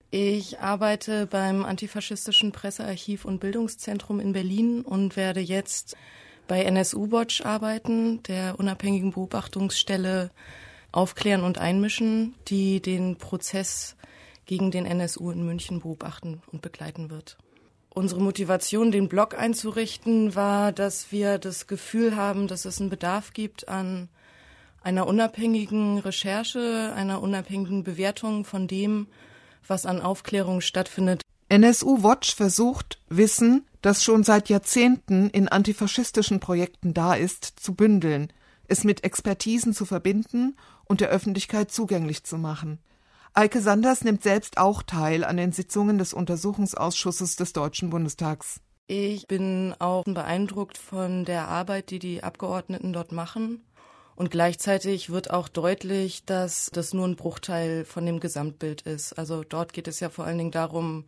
Ich arbeite beim Antifaschistischen Pressearchiv und Bildungszentrum in Berlin und werde jetzt bei NSU Watch arbeiten, der unabhängigen Beobachtungsstelle Aufklären und Einmischen, die den Prozess gegen den NSU in München beobachten und begleiten wird. Unsere Motivation, den Blog einzurichten, war, dass wir das Gefühl haben, dass es einen Bedarf gibt an einer unabhängigen Recherche, einer unabhängigen Bewertung von dem, was an Aufklärung stattfindet. NSU Watch versucht, Wissen, das schon seit Jahrzehnten in antifaschistischen Projekten da ist, zu bündeln, es mit Expertisen zu verbinden und der Öffentlichkeit zugänglich zu machen. Eike Sanders nimmt selbst auch teil an den Sitzungen des Untersuchungsausschusses des Deutschen Bundestags. Ich bin auch beeindruckt von der Arbeit, die die Abgeordneten dort machen. Und gleichzeitig wird auch deutlich, dass das nur ein Bruchteil von dem Gesamtbild ist. Also dort geht es ja vor allen Dingen darum,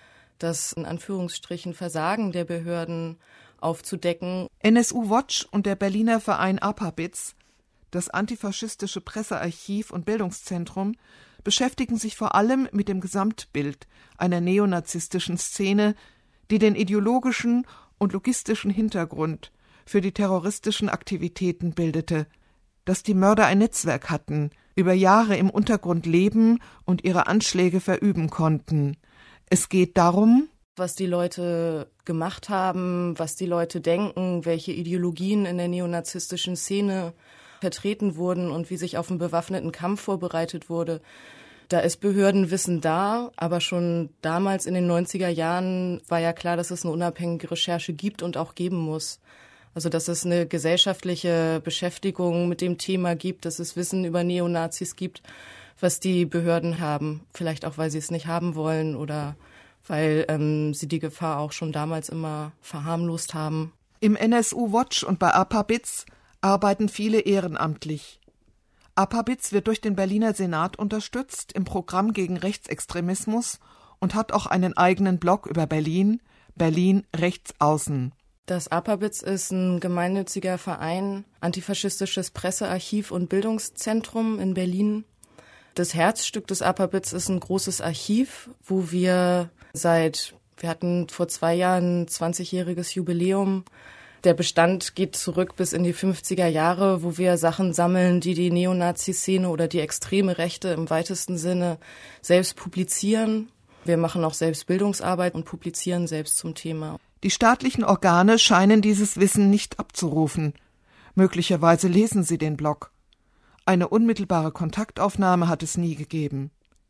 das in Anführungsstrichen Versagen der Behörden aufzudecken. NSU Watch und der Berliner Verein APABITS, das Antifaschistische Pressearchiv und Bildungszentrum, beschäftigen sich vor allem mit dem Gesamtbild einer neonazistischen Szene, die den ideologischen und logistischen Hintergrund für die terroristischen Aktivitäten bildete, dass die Mörder ein Netzwerk hatten, über Jahre im Untergrund leben und ihre Anschläge verüben konnten. Es geht darum, was die Leute gemacht haben, was die Leute denken, welche Ideologien in der neonazistischen Szene vertreten wurden und wie sich auf einen bewaffneten Kampf vorbereitet wurde. Da ist Behördenwissen da, aber schon damals in den 90er Jahren war ja klar, dass es eine unabhängige Recherche gibt und auch geben muss. Also dass es eine gesellschaftliche Beschäftigung mit dem Thema gibt, dass es Wissen über Neonazis gibt, was die Behörden haben. Vielleicht auch, weil sie es nicht haben wollen oder weil sie die Gefahr auch schon damals immer verharmlost haben. Im NSU Watch und bei APABITS arbeiten viele ehrenamtlich. APABITS wird durch den Berliner Senat unterstützt im Programm gegen Rechtsextremismus und hat auch einen eigenen Blog über Berlin, Berlin Rechtsaußen. Das APABITS ist ein gemeinnütziger Verein, Antifaschistisches Pressearchiv und Bildungszentrum in Berlin. Das Herzstück des APABITS ist ein großes Archiv, wo wir hatten vor 2 Jahren ein 20-jähriges Jubiläum. Der Bestand geht zurück bis in die 50er Jahre, wo wir Sachen sammeln, die die Neonazi-Szene oder die extreme Rechte im weitesten Sinne selbst publizieren. Wir machen auch selbst Bildungsarbeit und publizieren selbst zum Thema. Die staatlichen Organe scheinen dieses Wissen nicht abzurufen. Möglicherweise lesen sie den Blog. Eine unmittelbare Kontaktaufnahme hat es nie gegeben.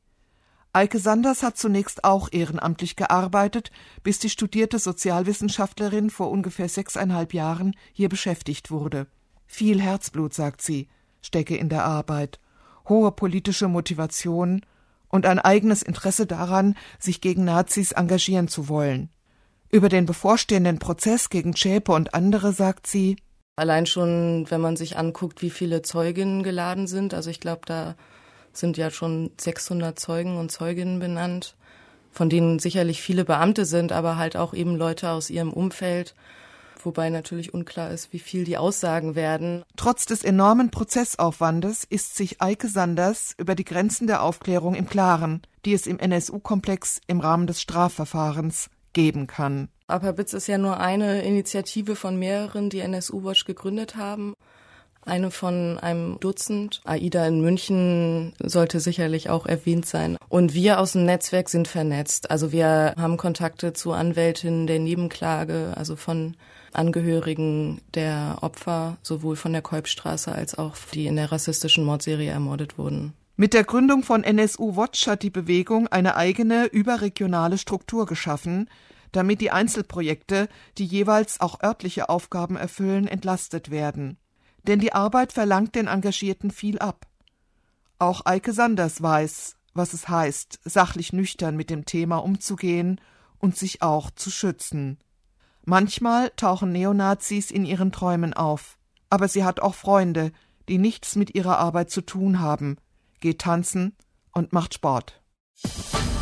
Eike Sanders hat zunächst auch ehrenamtlich gearbeitet, bis die studierte Sozialwissenschaftlerin vor ungefähr 6,5 Jahren hier beschäftigt wurde. Viel Herzblut, sagt sie, stecke in der Arbeit, hohe politische Motivation und ein eigenes Interesse daran, sich gegen Nazis engagieren zu wollen. Über den bevorstehenden Prozess gegen Zschäpe und andere sagt sie: Allein schon, wenn man sich anguckt, wie viele Zeuginnen geladen sind, also ich glaube, da sind ja schon 600 Zeugen und Zeuginnen benannt, von denen sicherlich viele Beamte sind, aber halt auch eben Leute aus ihrem Umfeld, wobei natürlich unklar ist, wie viel die aussagen werden. Trotz des enormen Prozessaufwandes ist sich Eike Sanders über die Grenzen der Aufklärung im Klaren, die es im NSU-Komplex im Rahmen des Strafverfahrens geben kann. APABITS ist ja nur eine Initiative von mehreren, die NSU Watch gegründet haben. Eine von einem Dutzend. AIDA in München sollte sicherlich auch erwähnt sein. Und wir aus dem Netzwerk sind vernetzt. Also wir haben Kontakte zu Anwältinnen der Nebenklage, also von Angehörigen der Opfer, sowohl von der Kolbstraße als auch die in der rassistischen Mordserie ermordet wurden. Mit der Gründung von NSU Watch hat die Bewegung eine eigene überregionale Struktur geschaffen, damit die Einzelprojekte, die jeweils auch örtliche Aufgaben erfüllen, entlastet werden. Denn die Arbeit verlangt den Engagierten viel ab. Auch Eike Sanders weiß, was es heißt, sachlich nüchtern mit dem Thema umzugehen und sich auch zu schützen. Manchmal tauchen Neonazis in ihren Träumen auf, aber sie hat auch Freunde, die nichts mit ihrer Arbeit zu tun haben, geht tanzen und macht Sport.